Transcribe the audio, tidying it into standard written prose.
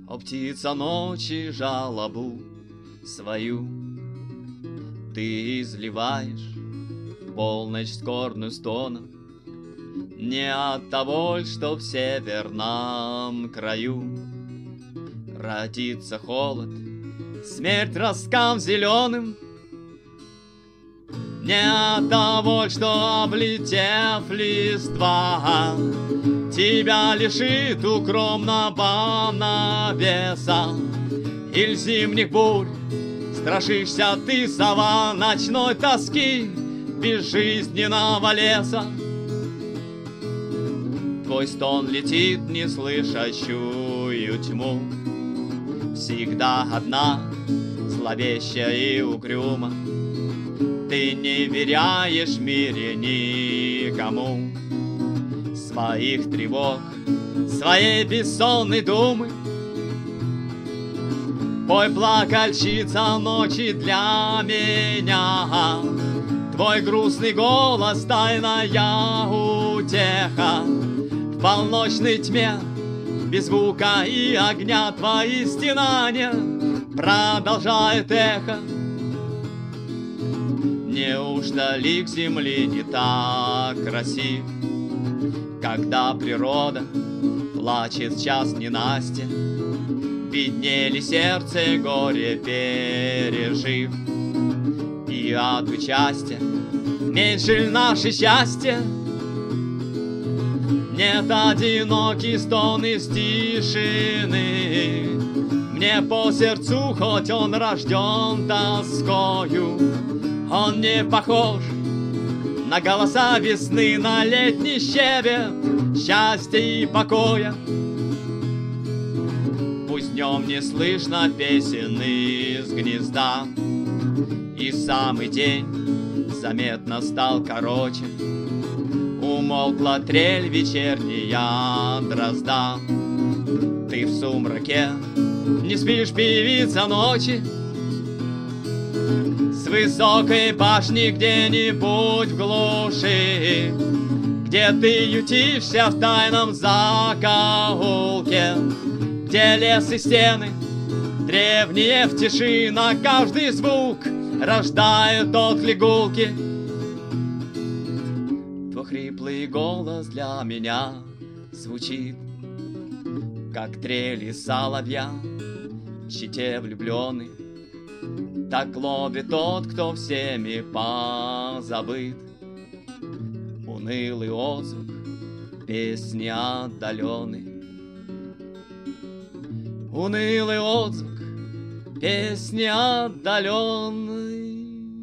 О, птица ночи, жалобу свою ты изливаешь в полночь скорбную стоном. Не от того, что в северном краю родится холод, смерть роскам зеленым. Не от того, что, облетев листва, тебя лишит укромного навеса. Иль зимних бурь страшишься ты, сова, ночной тоски безжизненного леса. Твой стон летит в неслышащую тьму, всегда одна, зловещая и угрюма. Ты не веряешь в мире никому своих тревог, своей бессонной думы. Пой, плакальщица ночи, для меня твой грустный голос, тайная утеха. В полночной тьме без звука и огня твои стенания продолжает эхо. Неужто лик земли не так красив, когда природа плачет в час ненастья? Беднели сердце и горе пережив, и от участия меньше наше счастье. Нет, одинокий стон из тишины мне по сердцу, хоть он рожден тоскою. Он не похож на голоса весны, на летний щебет счастья и покоя. Пусть днем не слышно песен из гнезда, и самый день заметно стал короче. Умолкла трель вечерняя дрозда. Ты в сумраке не спишь, певица ночи, с высокой башни где-нибудь в глуши, где ты ютишься в тайном закоулке, где лес и стены древние в тиши, на каждый звук рождают отклик гулки. Твой хриплый голос для меня звучит, как трели соловья в щите влюбленный. Так ловит тот, кто всеми позабыт, унылый отзвук песни отдаленной. Унылый отзвук песни отдаленной.